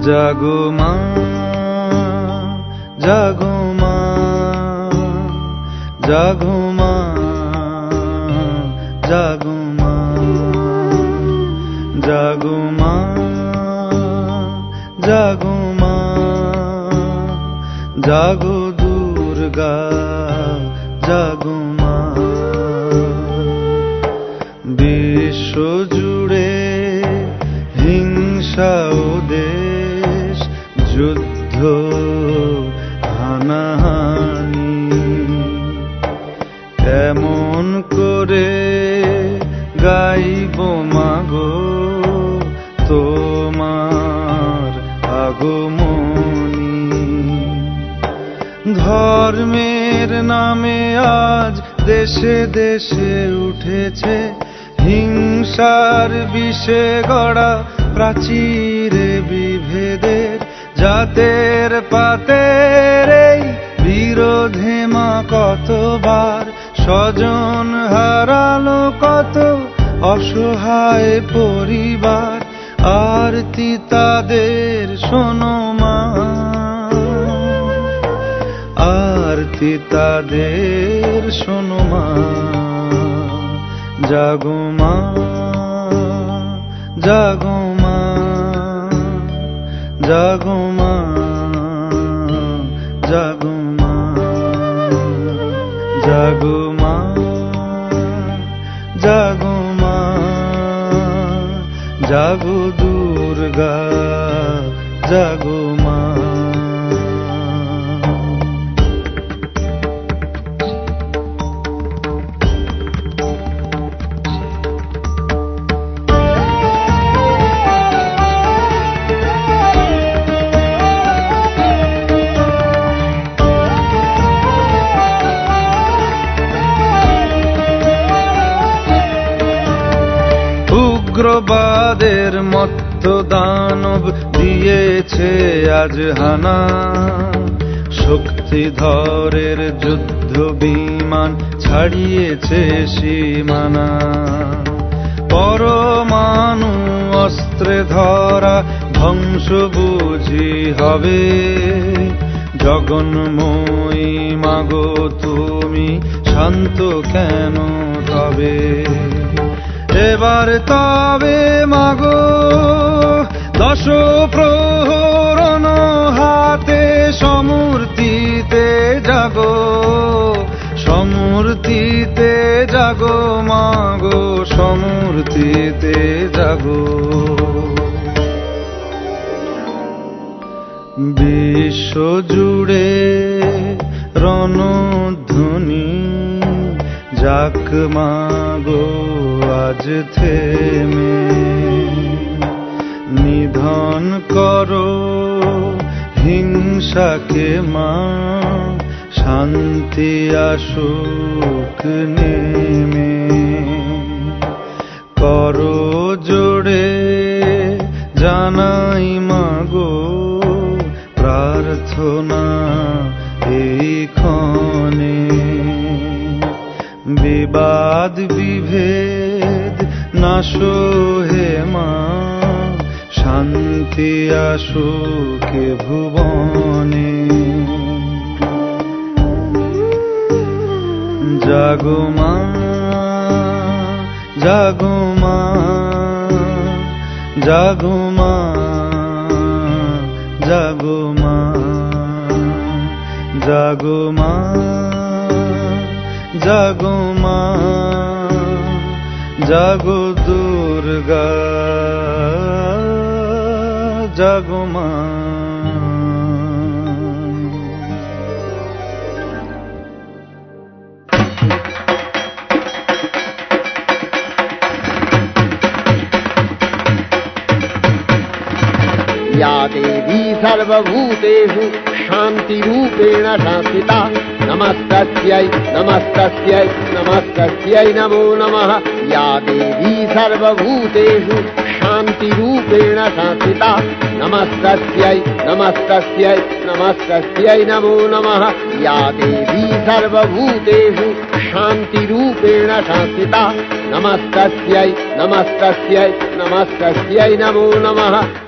জাগো মা জাগো মা জাগো মা জাগো মা জাগো মা জাগো মা জাগো দুর্গা জাগো মা। বিশ্ব জুড়ে হিংসা ও দেশ যুদ্ধ হানাহানি, কেমন করে গাইব মাগো তোমার আগমনী। ধর্মের নামে আজ দেশে দেশে উঠেছে হিংসার বিষে গড়া প্রাচীরে বিভেদের, জাতের পাতের এই বিরোধে মা কতবার স্বজন হারালো কত অসহায় পরিবার। আরতি তাদের শোনো মা, আরতি তাদের শোনো মা। জাগো মা জাগো মা জাগো মা জাগো মা জাগো মা জাগো মা জাগো দুর্গা জাগো মা। উগ্রবাদের মত্ত দানব দিয়েছে আজ হানা, শক্তিধরের যুদ্ধ বিমান ছাড়িয়েছে সীমানা। পরমাণু অস্ত্রে ধরা ধ্বংস বুঝি হবে, জগন্ময়ী মাগো তুমি শান্ত কেন তবে। এবার তবে মাগো দশ প্রহরণ হাতে সমূর্তিতে জাগো, সমূর্তিতে জাগো মাগো সমূর্তিতে জাগো। বিশ্ব জুড়ে রণধ্বনি যাক মাগো আজ থেমে, নিধন করো হিংসাকে মা শান্তি আসুক নেমে। করো জোড়ে জানাই মাগো প্রার্থনা এই ক্ষণে। বিবাদ বিভেদ নাশো হে মা শান্তি আসুক ভুবনে। জাগো মা জাগো মা জাগো মা জাগো মা জাগো মা জাগো মা জাগো দুর্গা জাগো মা। या देवी सर्वभूतेषु शान्तिरूपेण संस्थिता, नमस्तस्यै नमस्तस्यै नमस्तस्यै नमो नमः। या देवी सर्वभूतेषु शान्तिरूपेण संस्थिता, नमस्तस्यै नमस्तस्यै नमस्तस्यै नमो नमः। या देवी सर्वभूतेषु शान्तिरूपेण संस्थिता, नमस्तस्यै नमस्तस्यै नमस्तस्यै नमो नमः।